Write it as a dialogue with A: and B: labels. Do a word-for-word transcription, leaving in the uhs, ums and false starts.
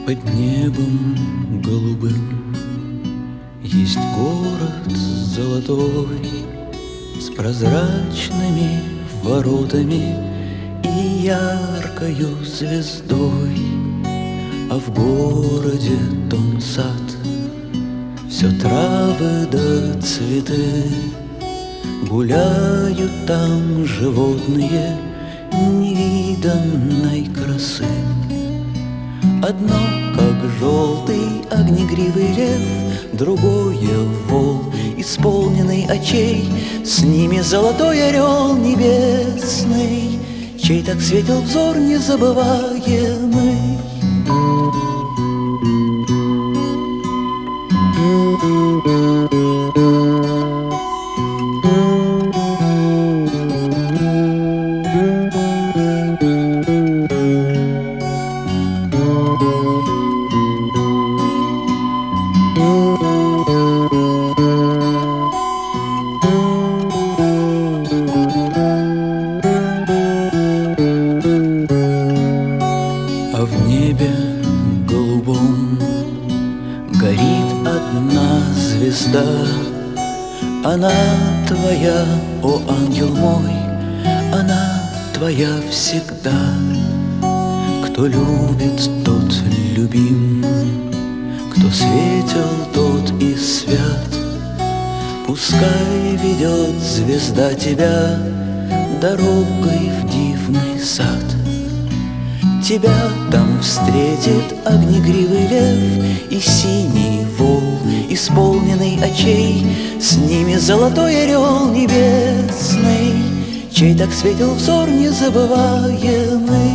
A: Под небом голубым есть город золотой с прозрачными воротами и яркою звездой. А в городе том сад, все травы да цветы, гуляют там животные невиданной красы. Одно, как желтый огнегривый лев, другое вол, исполненный очей, с ними золотой орел небесный, чей так светил взор незабываемый. А в небе голубом горит одна звезда. Она твоя, о ангел мой, она твоя всегда. Кто любит, тот любим, кто светил, тот и свят. Пускай ведет звезда тебя дорогой в дивный сад. Тебя там встретит огнегривый лев и синий вол, исполненный очей, с ними золотой орел небесный, чей так светил взор незабываемый.